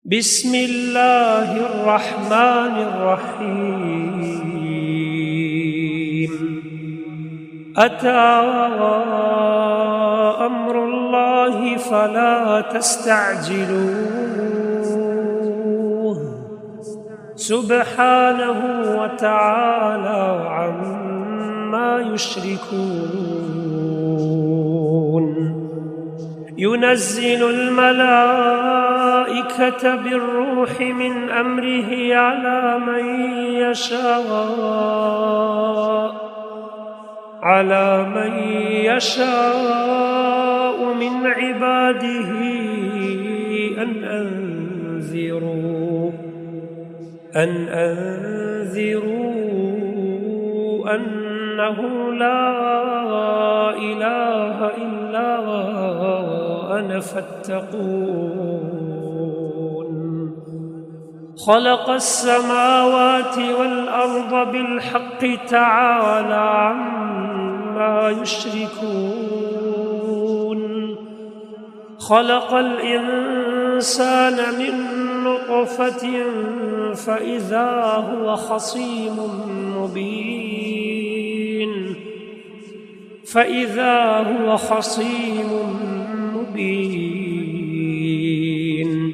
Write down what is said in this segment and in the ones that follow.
بسم الله الرحمن الرحيم. أتى أمر الله فلا تستعجلوه سبحانه وتعالى عما يشركون. ينزل الملائكة بالروح من أمره على من يشاء من عباده أن أنذروا أنه لا إله إلا أنا فاتقون. خلق السماوات والأرض بالحق تعالى عما يشركون. خلق الإنسان من نطفة فإذا هو خصيم مبين.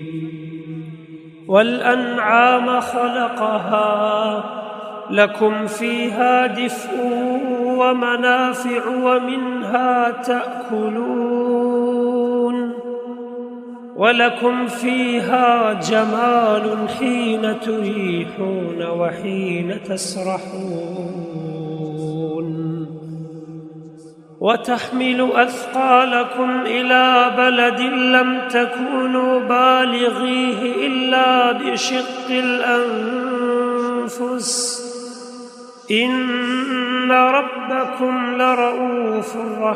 والأنعام خلقها لكم فيها دفء ومنافع ومنها تأكلون، ولكم فيها جمال حين تريحون وحين تسرحون. وتحمل أثقالكم إلى بلد لم تكونوا بالغيه إلا بشق الأنفس إن ربكم لرؤوف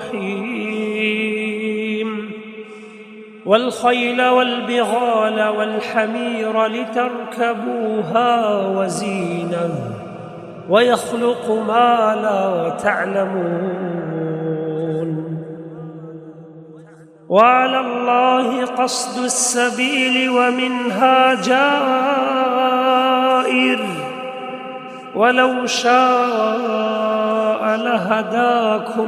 رحيم. والخيل والبغال والحمير لتركبوها وزينة ويخلق ما لا تعلمون. وعلى الله قصد السبيل ومنها جائر ولو شاء لهداكم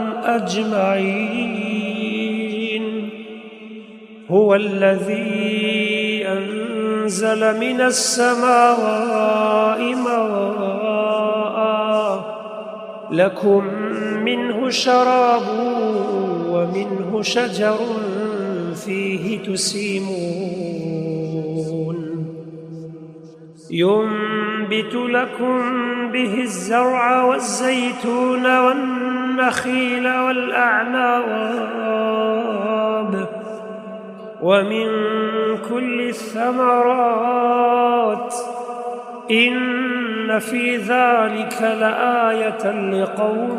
أجمعين. هو الذي أنزل من السماء ماء لكم منه شراب ومنه شجر فيه تسيمون. ينبت لكم به الزرع والزيتون والنخيل والأعناب ومن كل الثمرات إن في ذلك لآية لقوم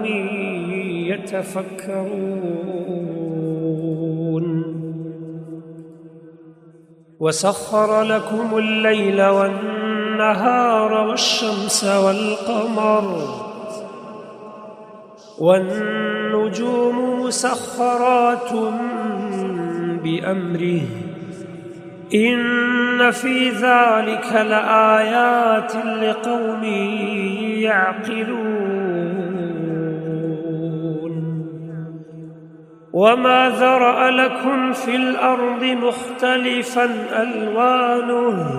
يتفكرون. وسخر لكم الليل والنهار والشمس والقمر والنجوم مسخرات بأمره إن في ذلك لآيات لقوم يعقلون. وما ذرأ لكم في الأرض مختلفا ألوانه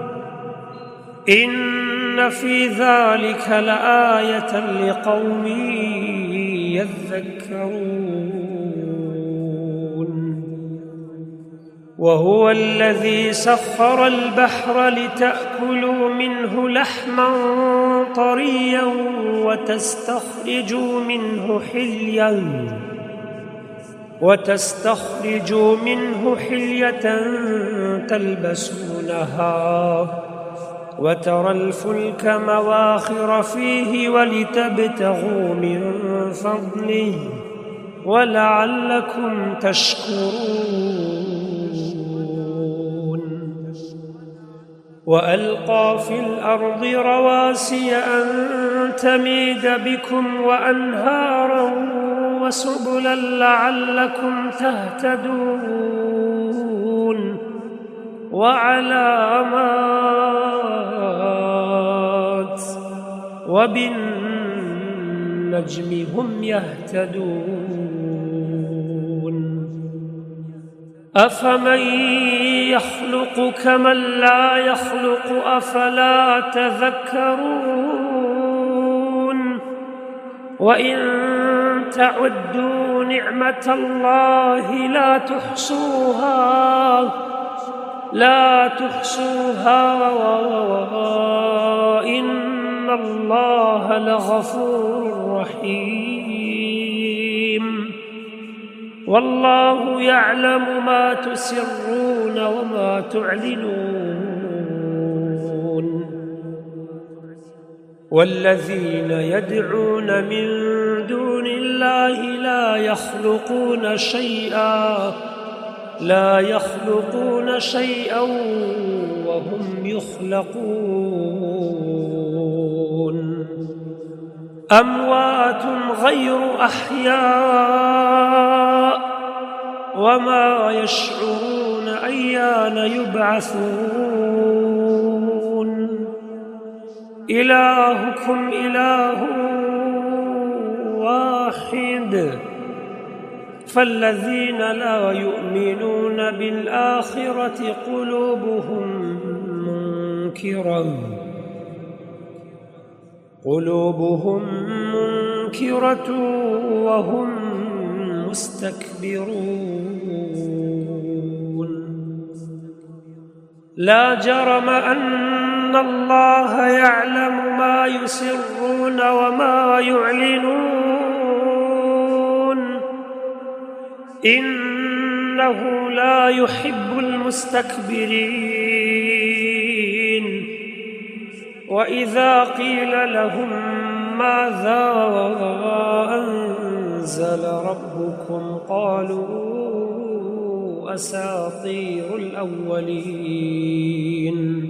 إن في ذلك لآية لقوم يذكرون. وهو الذي سخر البحر لتأكلوا منه لحما طريا وتستخرجوا منه حلية تلبسونها وترى الفلك مواخر فيه ولتبتغوا من فضله ولعلكم تشكرون. وألقى في الأرض رواسي أن تميد بكم وأنهارا وسبلا لعلكم تهتدون. وعلامات وبالنجم هم يهتدون أفمن يخلق كمن لا يخلق أفلا تذكرون وإن تعدوا نعمة الله لا تحصوها إن الله لغفور رحيم والله يعلم ما تسرون وما تعلنون والذين يدعون من دون الله لا يخلقون شيئا وهم يخلقون أموات غير أحياء وما يشعرون أيان يبعثون إلهكم إله واحد فالذين لا يؤمنون بالآخرة قلوبهم منكرة وهم مستكبرون لا جرم أن الله يعلم ما يسرون وما يعلنون إنه لا يحب المستكبرين وإذا قيل لهم ماذا أنزل ربكم قالوا أساطير الأولين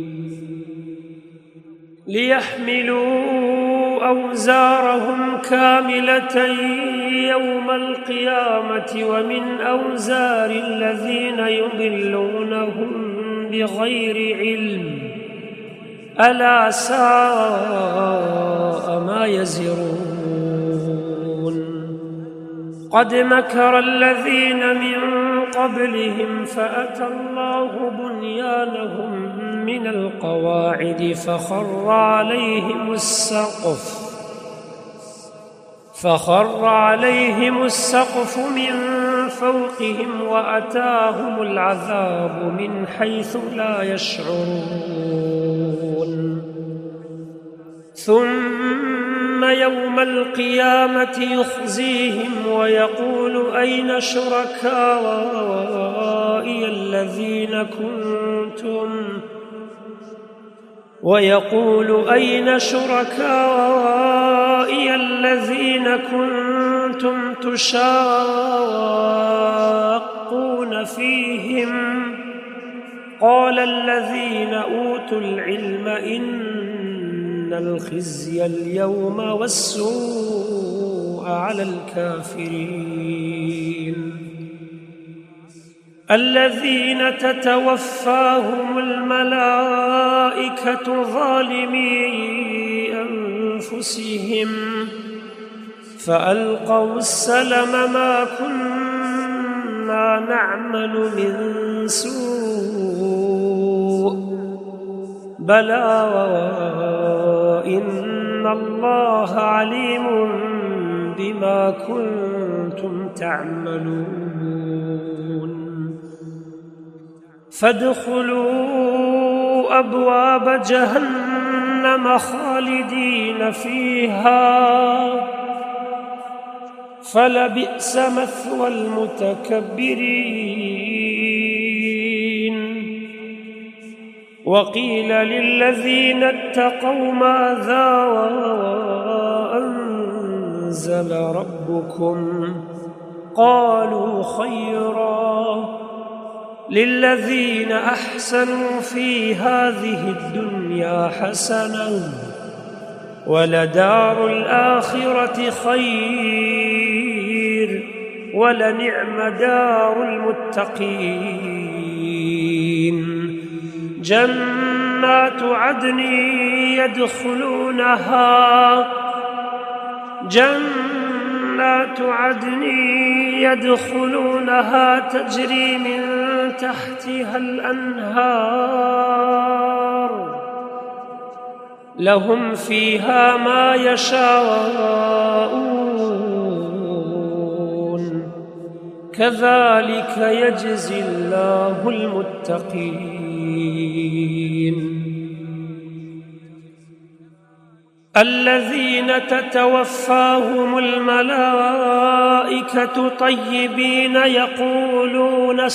ليحملوا أوزارهم كاملة يوم القيامة ومن أوزار الذين يضلونهم بغير علم ألا ساء ما يزرون قد مكر الذين من قبلهم فأتى الله بنيانهم من القواعد فخر عليهم السقف من فوقهم وأتاهم العذاب من حيث لا يشعرون ثم يوم القيامة يخزيهم ويقول أين شركائي الذين كنتم تشاقون فيهم قال الذين أوتوا العلم إن الخزي اليوم والسوء على الكافرين الذين تتوفاهم الملائكة ظالمي أنفسهم فألقوا السلم ما كنا نعمل من سوء بلى إن الله عليم بما كنتم تعملون فادخلوا أبواب جهنم خالدين فيها فلبئس مثوى المتكبرين وقيل للذين اتقوا ماذا أنزل ربكم قالوا خيرا للذين أحسنوا في هذه الدنيا حسنة ولدار الآخرة خير ولنعم دار المتقين جنات عدن يدخلونها تجري من تحتها الأنهار لهم فيها ما يشاءون كذلك يجزي الله المتقين الذين تتوفاهم الملائكة طيبين يقولون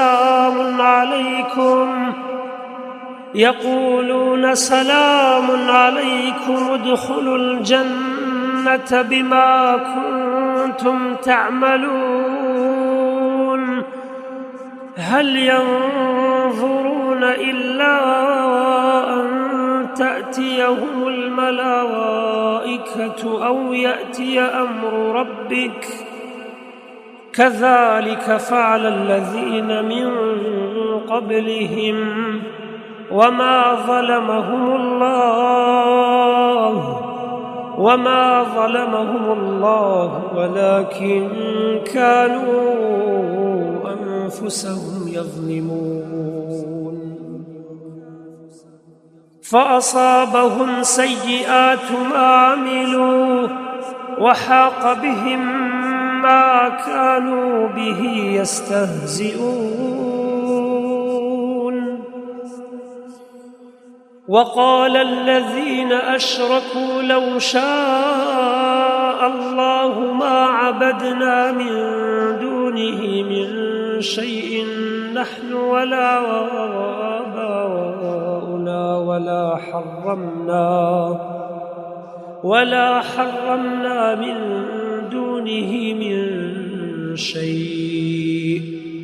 سلام عليكم ادخلوا الجنة بما كنتم تعملون هل ينظرون إلا أن تأتيهم الملائكة أو يأتي أمر ربك كذلك فعل الذين من قبلهم وما ظلمهم الله ولكن كانوا أنفسهم يظلمون فأصابهم سيئات ما عملوا وحاق بهم ما كانوا به يستهزئون وقال الذين أشركوا لو شاء الله ما عبدنا من دونه من شيء نحن ولا آباؤنا ولا حرمنا من دونه من شيء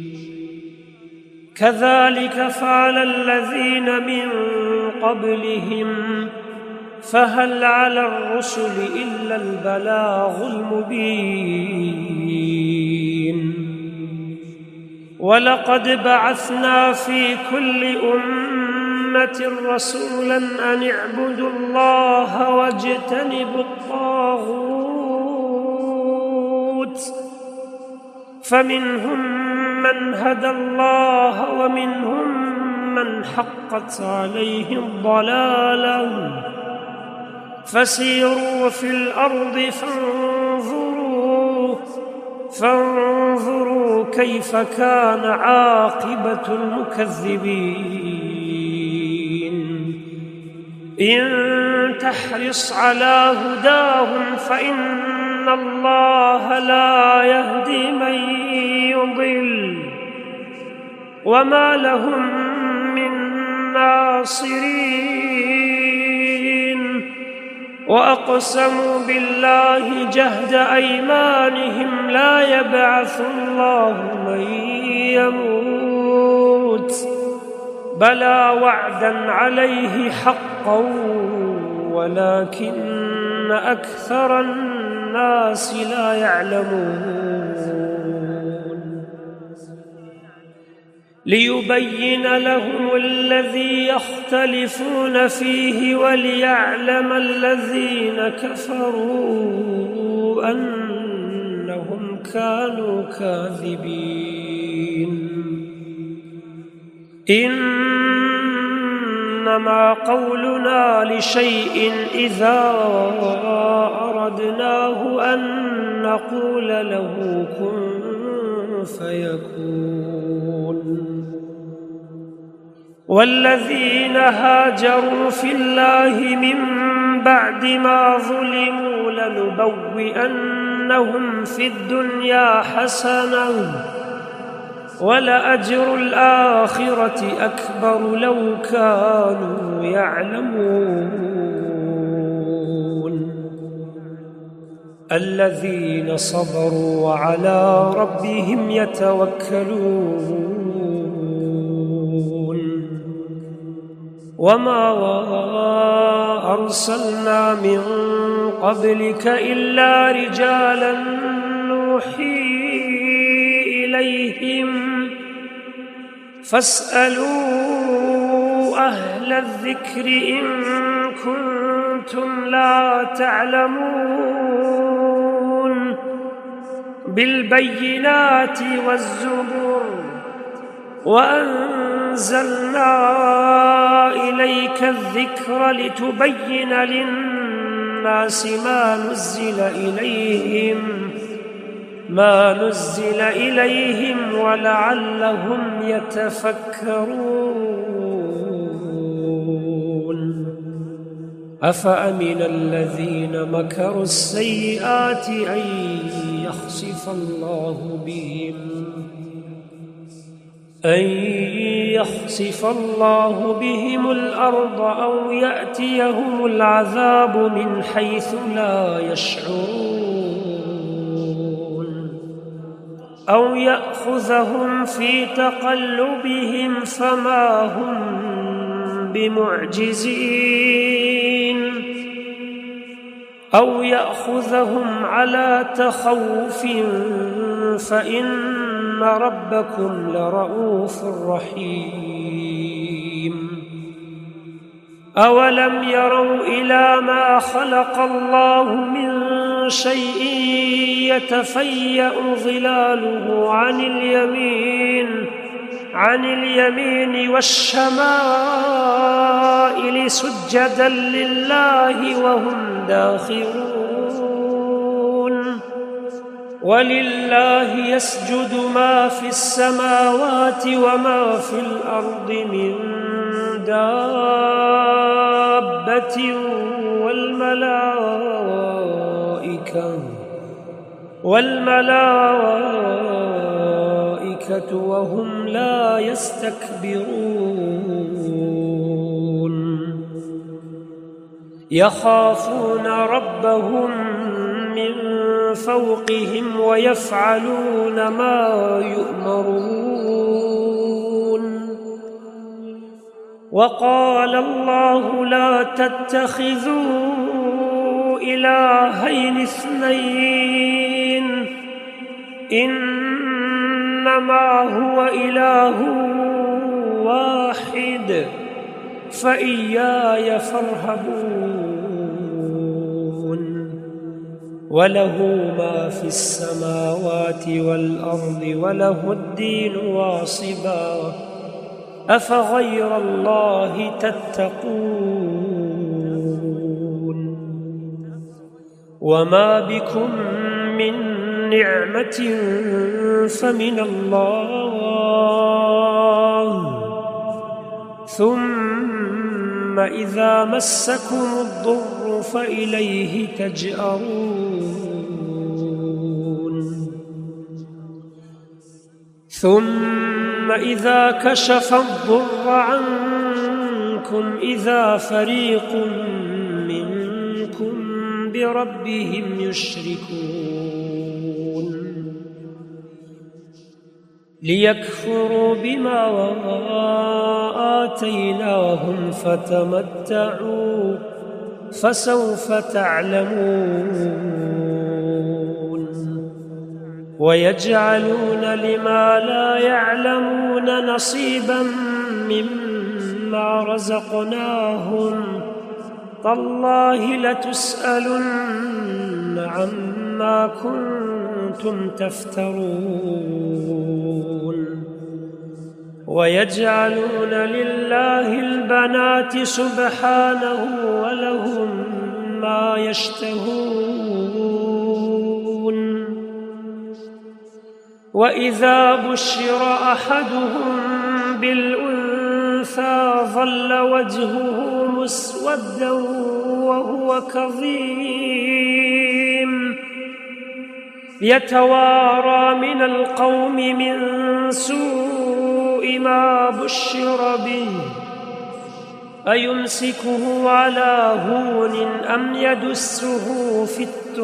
كذلك فعل الذين من قبلهم فهل على الرسل إلا البلاغ المبين ولقد بعثنا في كل أمة رسولا أن اعبدوا الله واجتنبوا الطاغوت فمنهم من هدى الله ومنهم من حقت عليه الضلالة فسيروا في الأرض فانظروا كيف كان عاقبة المكذبين إن تحرص على هداهم فإن الله لا يهدي من يضل وما لهم من ناصرين وأقسموا بالله جهد أيمانهم لا يبعث الله من يموت بلى وعدا عليه حقا ولكن أكثر الناس لا يعلمون ليبين لهم الذي يختلفون فيه وليعلم الذين كفروا أنهم كانوا كاذبين إنما قولنا لشيء إذا أردناه أن نقول له كن فيكون والذين هاجروا في الله من بعد ما ظلموا لنبوئنهم في الدنيا حسنة ولأجر الآخرة أكبر لو كانوا يعلمون الذين صبروا وعلى ربهم يتوكلون وما أرسلنا من قبلك إلا رجالا نوحي إليهم فاسألوا أهل الذكر إن كنتم لا تعلمون بالبينات والزبر وأنزلنا إليك الذكر لتبين للناس ما نزل إليهم ولعلهم يتفكرون أفأمن الذين مكروا السيئات أن يخسف الله بهم الأرض أو يأتيهم العذاب من حيث لا يشعرون أو يأخذهم في تقلبهم فما هم بمعجزين أو يأخذهم على تخوف فإن ربكم لرؤوف رحيم أولم يروا إلى ما خلق الله من شيء يتفيأ ظلاله عن اليمين والشمائل سجدا لله وهم داخرون ولله يسجد ما في السماوات وما في الأرض من دابة والملائكة وهم لا يستكبرون يخافون ربهم من فوقهم ويفعلون ما يؤمرون وقال الله لا تتخذوا إلهين اثنين إنما هو إله واحد فإياي فارهبون وله ما في السماوات والأرض وله الدين واصبا أفغير الله تتقون وما بكم من نعمة فمن الله ثم إذا مسكم الضر فإليه تجأرون ثم إذا كشف الضر عنكم إذا فريق منكم بربهم يشركون ليكفروا بما آتيناهم فتمتعوا فسوف تعلمون ويجعلون لما لا يعلمون نصيبا مما رزقناهم تالله لتسألن عما كنتم تفترون ويجعلون لله البنات سبحانه ولهم ما يشتهون وإذا بشر أحدهم بالأنثى ظل وجهه مسودا وهو كظيم يتوارى من القوم من سوء ما بشر به أيمسكه على هون أم يدسه في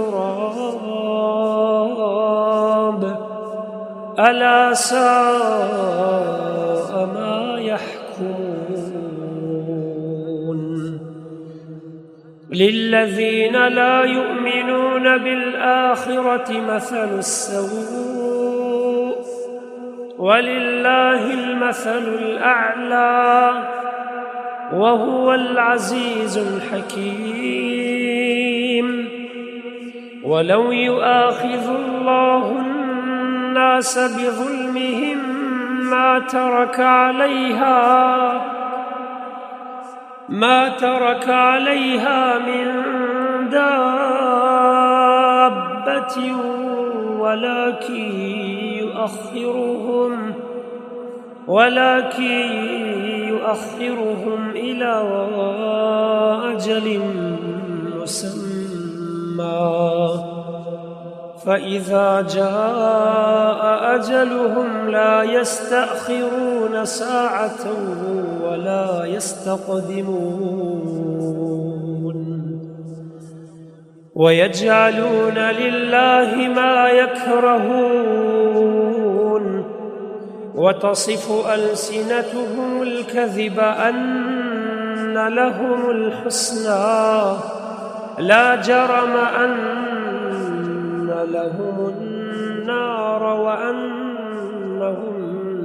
التراب ألا ساء ما يحكمون للذين لا يؤمنون بالآخرة مثل السوء ولله المثل الأعلى وهو العزيز الحكيم. ولو يؤاخذ الله الناس بظلمهم ما ترك عليها من دابة ولكن يؤخرهم إلى أجل مسمى، فإذا جاء أجلهم لا يستأخرون ساعة ولا يستقدمون. ويجعلون لله ما يكرهون، وتصف ألسنتهم الكذب أن لهم الحسنى لا جرم أن لهم النار وأنهم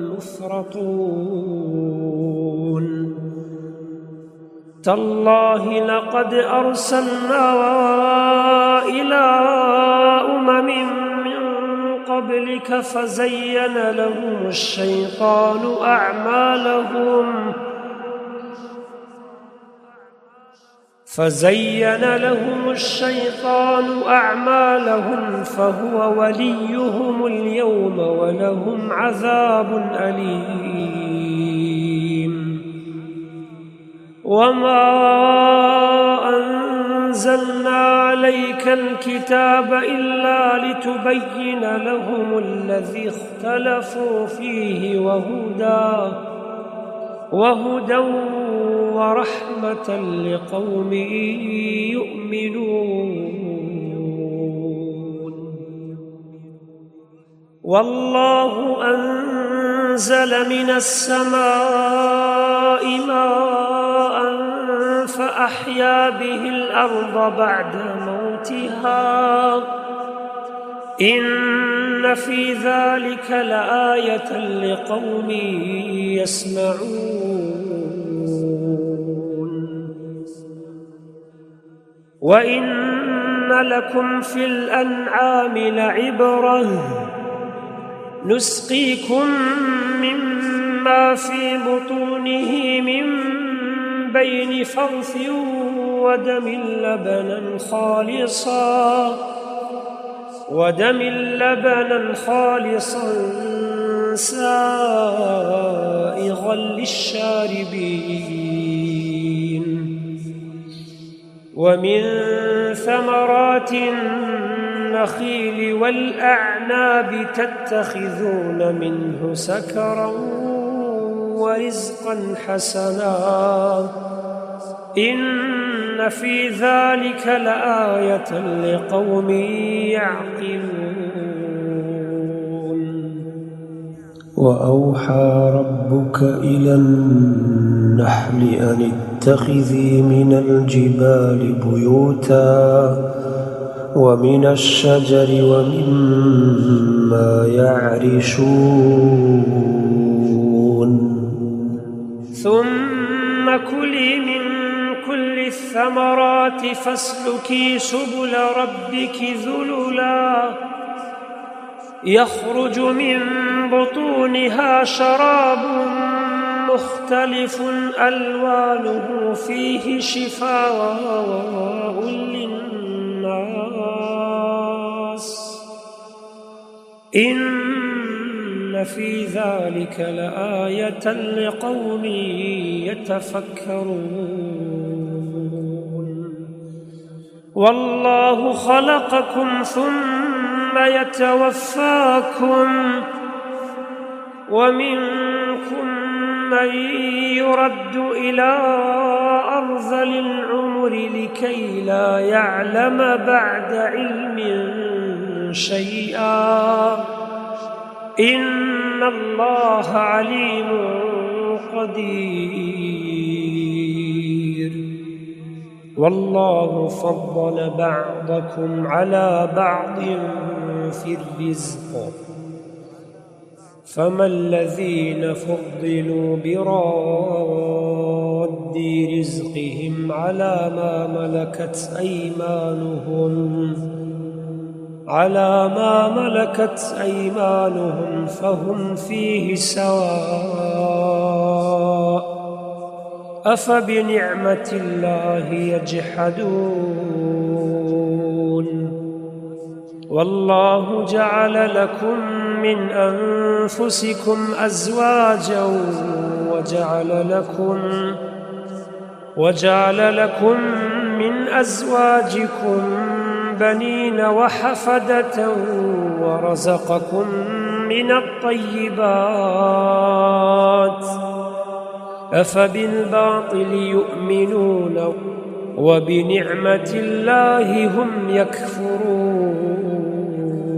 مفرطون. تالله لقد أرسلنا إلى أمم من قبلك فزين لهم الشيطان أعمالهم فهو وليهم اليوم ولهم عذاب أليم. وما أنزلنا عليك الكتاب إلا لتبين لهم الذي اختلفوا فيه وهدى ورحمة لقوم يؤمنون. والله أنزل من السماء ماء فأحيا به الأرض بعد موتها، إن في ذلك لآية لقوم يسمعون. وإن لكم في الأنعام لعبرة، نسقيكم مما في بطونه من بين فرث ودم لبنا خالصا سائغا للشاربين. ومن ثمرات النخيل والأعناب تتخذون منه سكرا ورزقا حسنا، إن في ذلك لآية لقوم يعقلون. وأوحى ربك إلى النحل أن اتخذي من الجبال بيوتا ومن الشجر ومما يعرشون. ثم كلي من كل الثمرات فاسلكي سبل ربك ذللا يخرج من بطونها شراب مختلف ألوانه فيه شفاء للناس، إن في ذلك لآية لقوم يتفكرون. والله خلقكم ثم يتوفاكم، ومنكم من يرد إلى أرذل العمر لكي لا يعلم بعد علم شيئا، إن الله عليم قدير. والله فضل بعضكم على بعض في الرزق، فما الذين فضلوا براد ورد رزقهم على ما ملكت أيمانهم فهم فيه سواء أفبنعمة الله يجحدون والله جعل لكم من أنفسكم أزواجا وجعل لكم من أزواجكم بنين وحفدة ورزقكم من الطيبات أفبالباطل يؤمنون وبنعمة الله هم يكفرون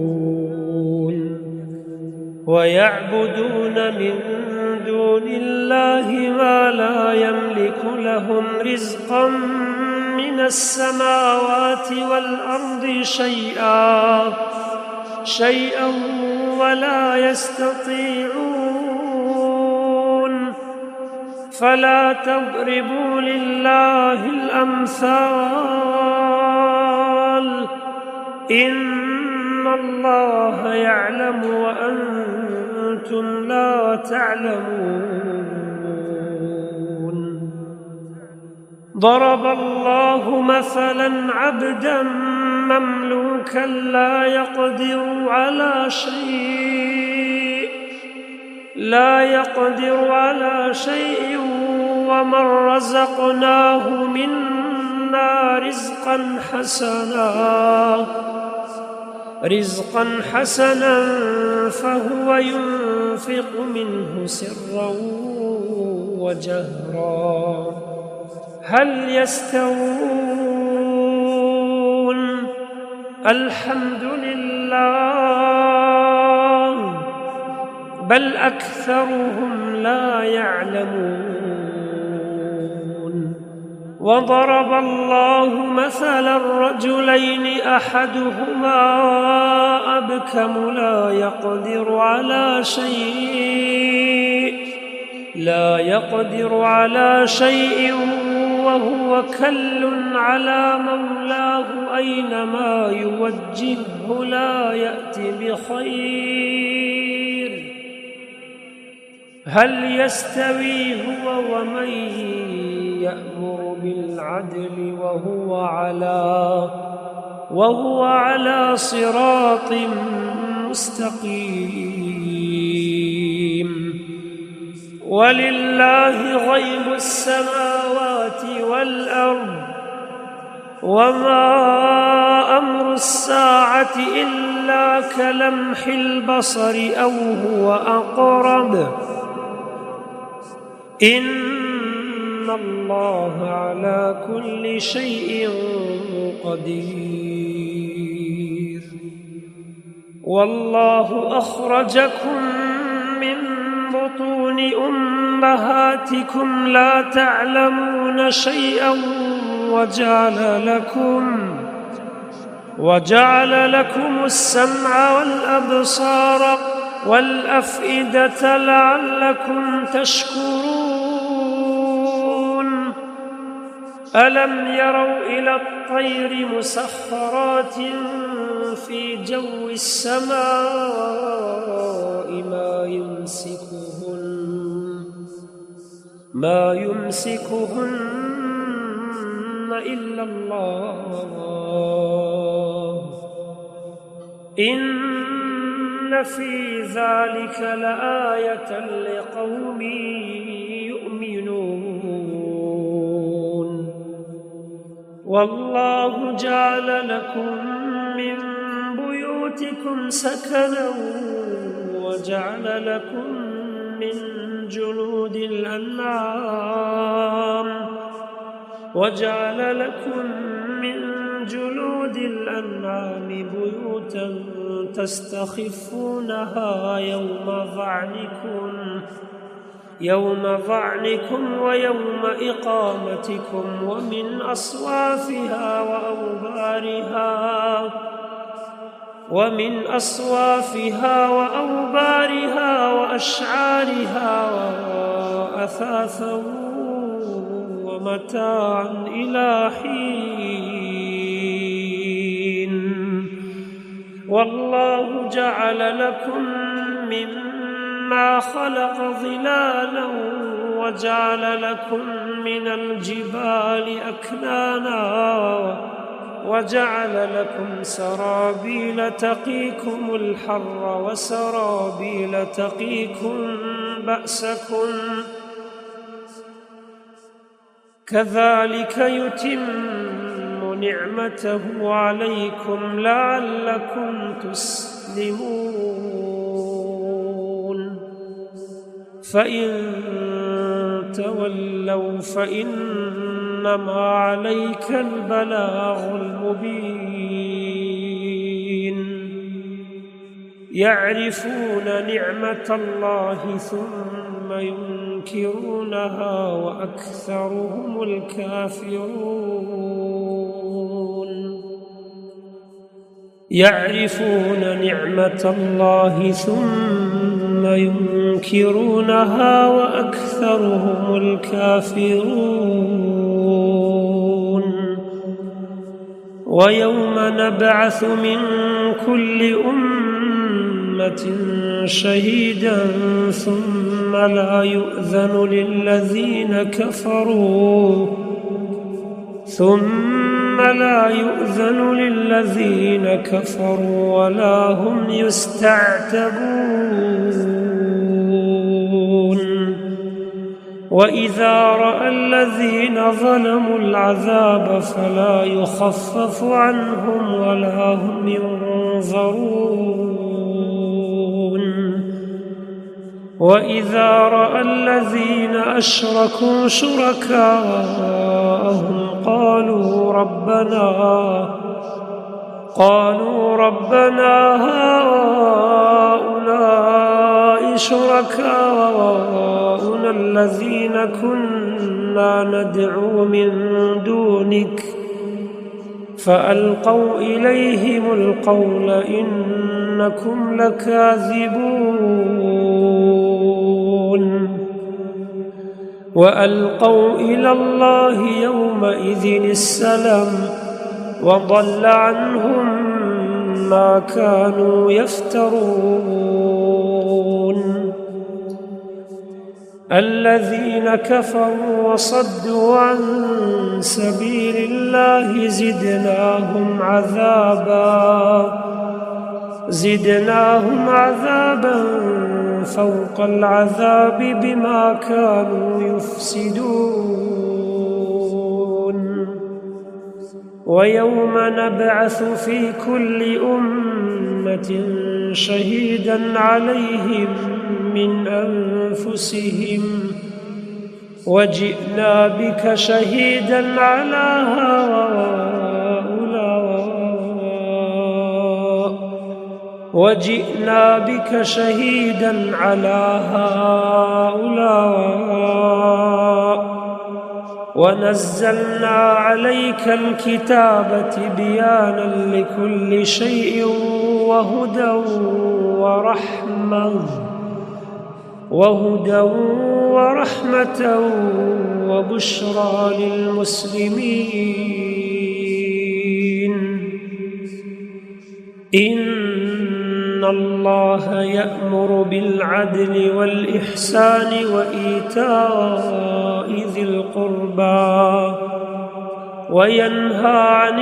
ويعبدون من دون الله ما لا يملك لهم رزقا من السماوات والأرض شيئا ولا يستطيعون فلا تضربوا لله الأمثال إن الله يعلم وأنتم لا تعلمون ضرب الله مثلا عبدا مملوكا لا يقدر على شيء ومن رزقناه منا رزقا حسنا فهو ينفق منه سرا وجهرا هل يستوون الحمد لله بل أكثرهم لا يعلمون وضرب الله مثلا رجلين أحدهما أبكم لا يقدر على شيء وهو كل على مولاه أينما يوجهه لا يأتي بخير هل يستوي هو ومن يأمر بالعدل وهو على صراط مستقيم ولله غيب السماوات والأرض وما أمر الساعة إلا كلمح البصر أو هو أقرب إن الله على كل شيء قدير والله أخرجكم من بطون أمهاتكم لا تعلمون شيئا وجعل لكم السمع والأبصار والأفئدة لعلكم تشكرون ألم يروا إلى الطير مسخرات في جو السماء ما يمسكهن إلا الله إن في ذلك لآية لقوم يؤمنون والله جعل لكم من بيوتكم سكنا وجعل لكم من جلود الأنعام بيوتا تستخفونها يوم ظعنكم ويوم إقامتكم ومن أصوافها وأوبارها وأشعارها وأثاثا متاعا إلى حين والله جعل لكم مما خلق ظلالا وجعل لكم من الجبال أكنانا وجعل لكم سرابيل تقيكم الحر وسرابيل تقيكم بأسكم كذلك يتم نعمته عليكم لعلكم تسلمون فإن تولوا فإنما عليك البلاغ المبين يعرفون نعمة الله ثم ينكرونها وأكثرهم الكافرون يعرفون نعمة الله ثم ينكرونها وأكثرهم الكافرون ويوم نبعث من كل أمة شهيدا ثم لا يؤذن للذين كفروا ولا هم يستعتبون وإذا رأى الذين ظلموا العذاب فلا يخفف عنهم ولا هم ينظرون وإذا رأى الذين أشركوا شركاءهم قالوا ربنا هؤلاء شركاؤنا الذين كنا ندعو من دونك فألقوا إليهم القول إنكم لكاذبون وألقوا إلى الله يومئذ السلام وضل عنهم ما كانوا يفترون الذين كفروا وصدوا عن سبيل الله زدناهم عذابا فوق العذاب بما كانوا يفسدون ويوم نبعث في كل أمة شهيدا عليهم من أنفسهم وجئنا بك شهيدا على هؤلاء ونزلنا عليك الكتاب تبيانا لكل شيء وهدى ورحمة وبشرى للمسلمين إن الله يأمر بالعدل والإحسان وإيتاء ذي القربى وينهى عن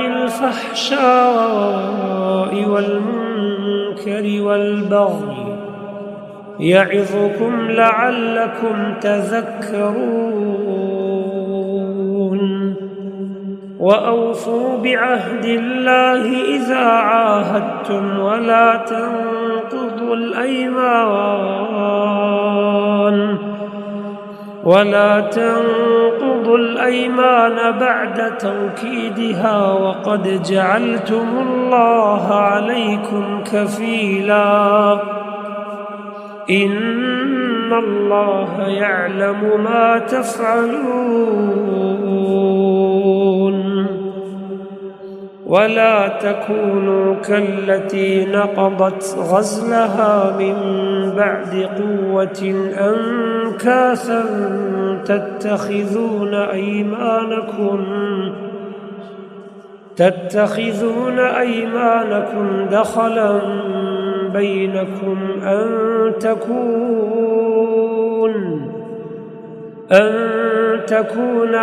الفحشاء والمنكر والبغي يعظكم لعلكم تذكرون وأوفوا بعهد الله إذا عاهدتم ولا تنقضوا الأيمان بعد توكيدها وقد جعلتم الله عليكم كفيلا إن الله يعلم ما تفعلون ولا تكونوا كالتي نقضت غزلها من بعد قوة أنكاثا تتخذون أيمانكم دخلا بينكم أن تكون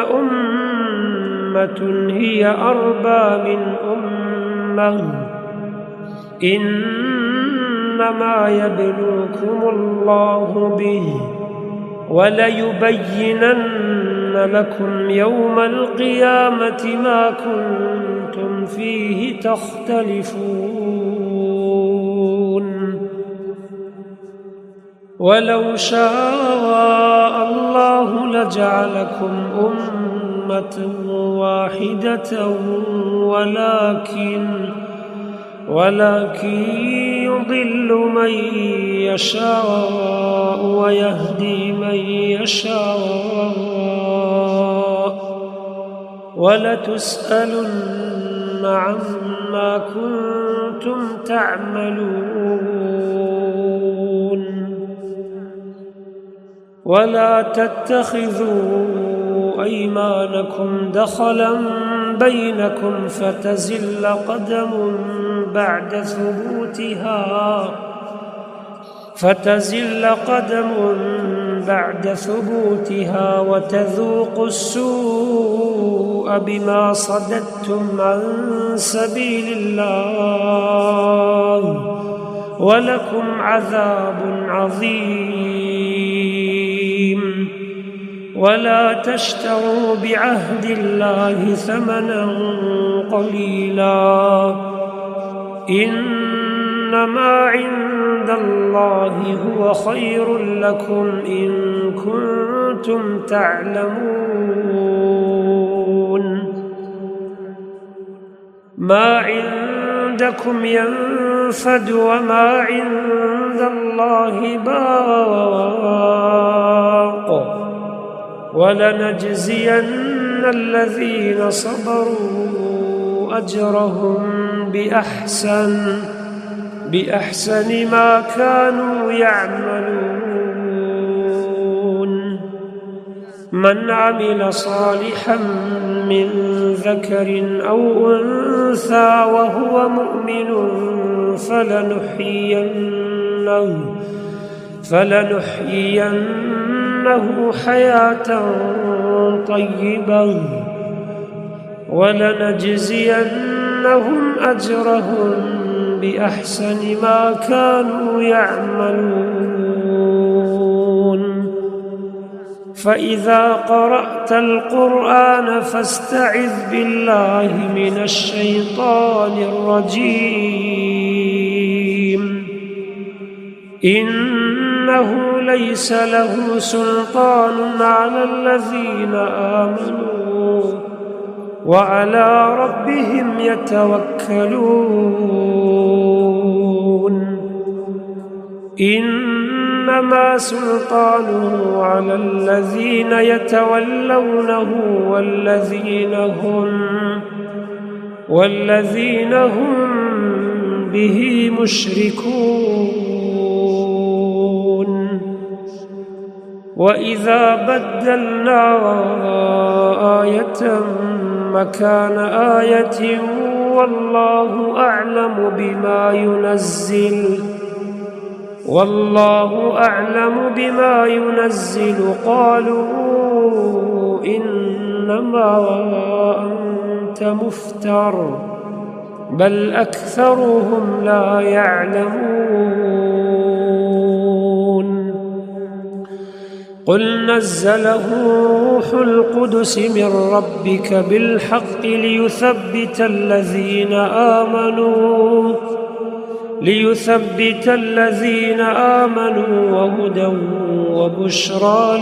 أمة هي أربى من أمة إنما يبلوكم الله به وليبينن لكم يوم القيامة ما كنتم فيه تختلفون ولو شاء الله لجعلكم أمة واحدة ولكن يضل من يشاء ويهدي من يشاء ولتسألن عما كنتم تعملون ولا تتخذوا أيمانكم دخلا بينكم فتزل قدم بعد ثبوتها وتذوقوا السوء بما صددتم عن سبيل الله ولكم عذاب عظيم ولا تشتروا بعهد الله ثمنا قليلا إنما عند الله هو خير لكم إن كنتم تعلمون ما عندكم ينفد وما عند الله باق ولنجزين الذين صبروا أجرهم بأحسن ما كانوا يعملون من عمل صالحا من ذكر أو أنثى وهو مؤمن فلنحيينه حياة طيبة ولنجزينهم أجرهم بأحسن ما كانوا يعملون فإذا قرأت القرآن فاستعذ بالله من الشيطان الرجيم إنه ليس له سلطان على الذين آمنوا وعلى ربهم يتوكلون إنما سلطانه على الذين يتولونه والذين هم به مشركون وإذا بدلنا آية مكان آية والله أعلم بما ينزل قالوا إنما أنت مفتر بل أكثرهم لا يعلمون قل نزله روح القدس من ربك بالحق ليثبت الذين آمنوا وهدى وبشرى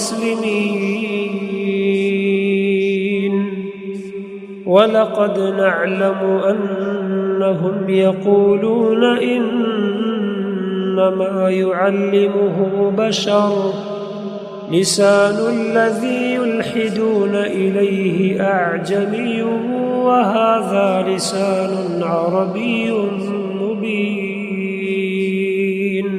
للمسلمين ولقد نعلم أنهم يقولون إنما يعلمه بشر لسان الذي يلحدون إليه أعجمي وهذا لسان عربي مبين.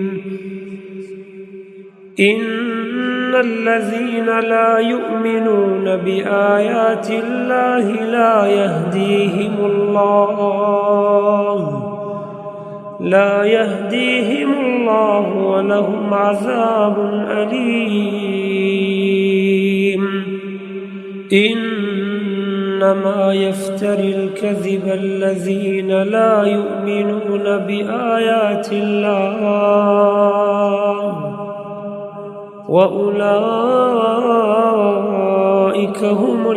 إن الذين لا يؤمنون بآيات الله لا يهديهم الله ولهم عذاب أليم. إنما يفتري الكذب الذين لا يؤمنون بآيات الله وأولئك هم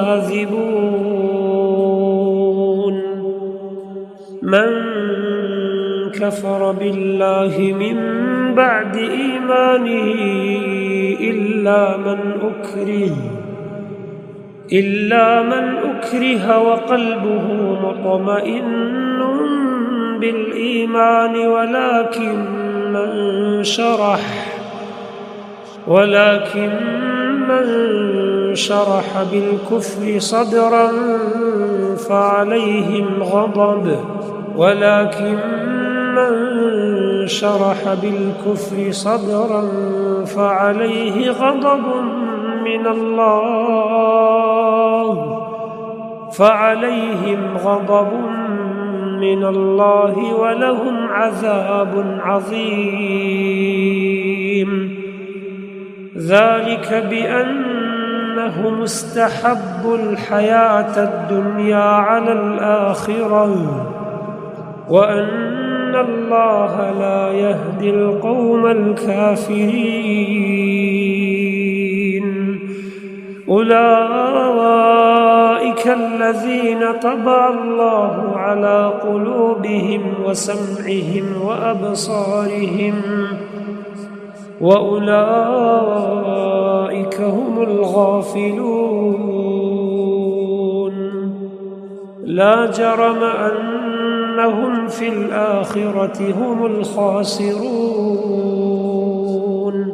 الكاذبون. من كفر بالله من بعد إيمانه إلا من أكره وقلبه مطمئن بالإيمان ولكن من شرح بالكفر صدرا فعليه غضب من الله فعليهم غضب من الله ولهم عذاب عظيم. ذلك بأنهم استحبوا الحياة الدنيا على الآخرة وأن الله لا يهدي القوم الكافرين. أولئك الذين طبع الله على قلوبهم وسمعهم وأبصارهم وأولئك هم الغافلون. لا جرم أنهم في الآخرة هم الخاسرون.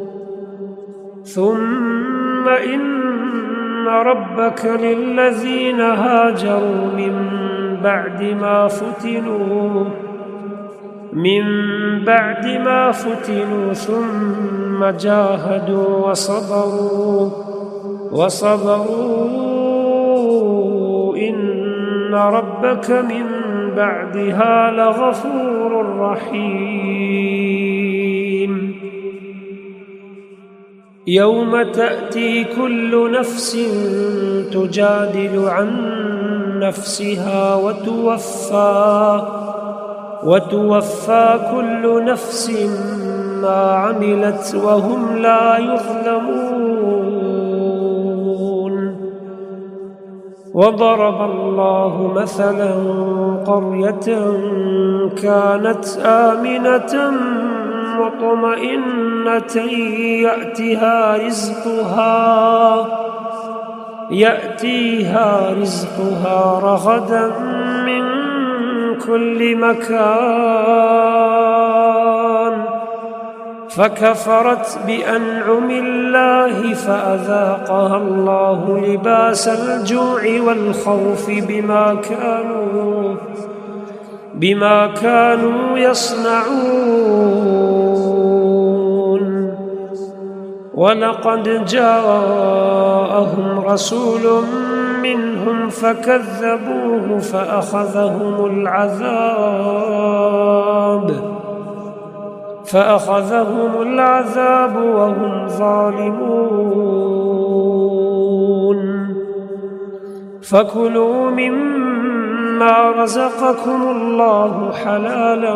ثم إن ربك للذين هاجروا من بعد ما فتنوا ثم جاهدوا وصبروا إن ربك من بعدها لغفور رحيم. يوم تأتي كل نفس تجادل عن نفسها وتوفى كل نفس ما عملت وهم لا يظلمون. وضرب الله مثلا قرية كانت آمنة مطمئنة يأتيها رزقها رغدا من كل مكان فكفرت بأنعم الله فأذاقها الله لباس الجوع والخوف بما كانوا يصنعون. ولقد جاءهم رسول منهم فكذبوه فأخذهم العذاب وهم ظالمون. فكلوا مما رزقكم الله حلالا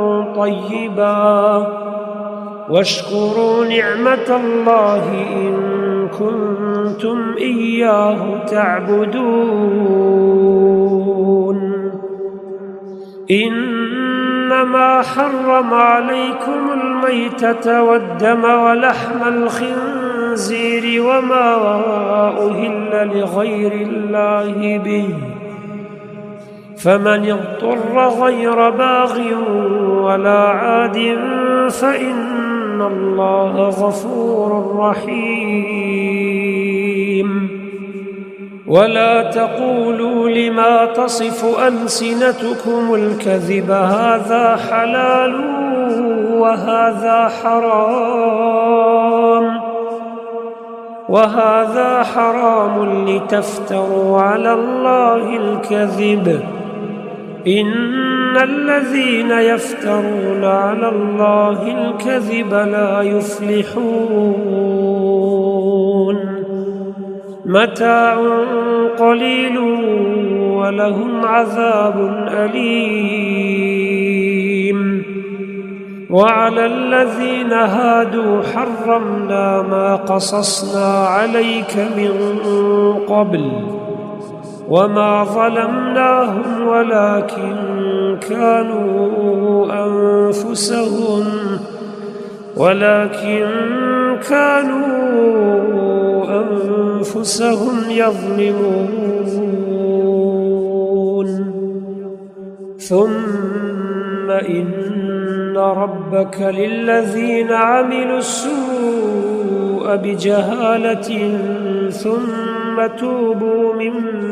طيبا واشكروا نعمة الله إن كنتم إياه تعبدون. إنما حرم عليكم الميتة والدم ولحم الخنزير وما أهل لغير الله به فمن اضطر غير باغ ولا عاد فإن إن الله غفور رحيم ولا تقولوا لما تصف ألسنتكم الكذب هذا حلال وهذا حرام لتفتروا على الله الكذب إن الذين يفترون على الله الكذب لا يفلحون متاع قليل ولهم عذاب أليم وعلى الذين هادوا حرمنا ما قصصنا عليك من قبل وما ظلمناهم ولكن كانوا أنفسهم يظلمون ثم إن ربك للذين عملوا السوء بجهالة ثم توبوا من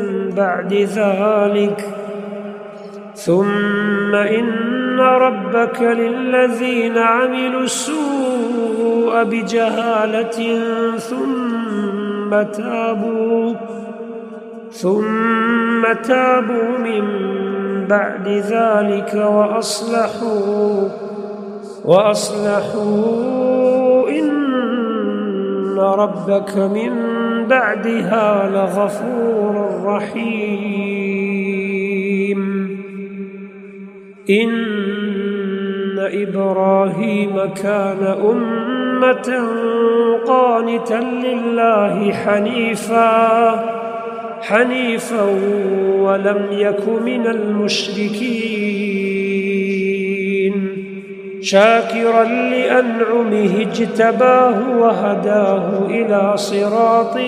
بعد ذلك وأصلحوا إن ربك من بعدها لغفور رحيم إن إبراهيم كان أمة قانتا لله حنيفا ولم يك من المشركين شاكرا لأنعمه اجتباه وهداه إلى صراط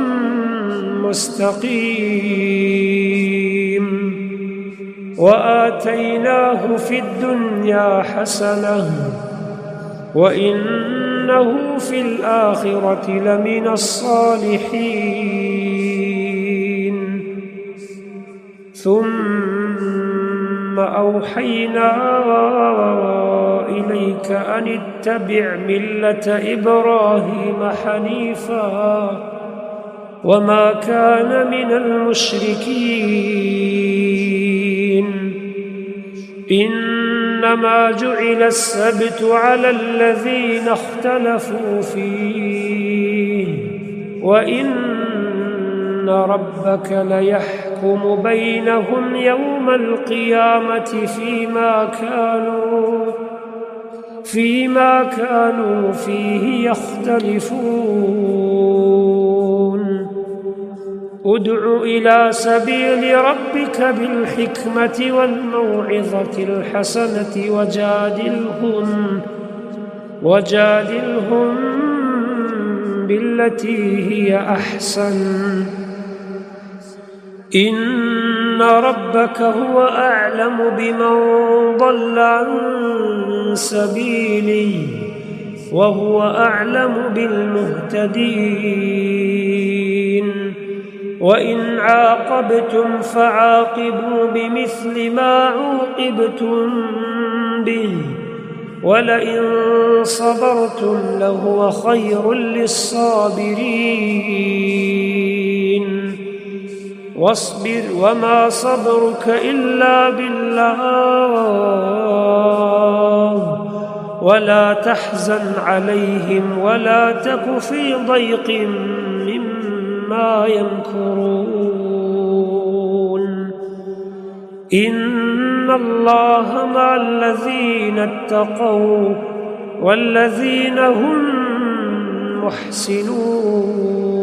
مستقيم وآتيناه في الدنيا حسنة وإنه في الآخرة لمن الصالحين ثم أوحينا إليك أن اتبع ملة إبراهيم حنيفا وما كان من المشركين إنما جعل السبت على الذين اختلفوا فيه وإن ربك ليحكم بينهم يوم القيامة فيما كانوا فيه يختلفون ادع إلى سبيل ربك بالحكمة والموعظة الحسنة وجادلهم بالتي هي أحسن إن ربك هو أعلم بمن ضل عن سبيله وهو أعلم بالمهتدين وإن عاقبتم فعاقبوا بمثل ما عوقبتم به ولئن صبرتم لهو خير للصابرين واصبر وما صبرك إلا بالله ولا تحزن عليهم ولا تك في ضيق مما يمكرون إن الله مع الذين اتقوا والذين هم محسنون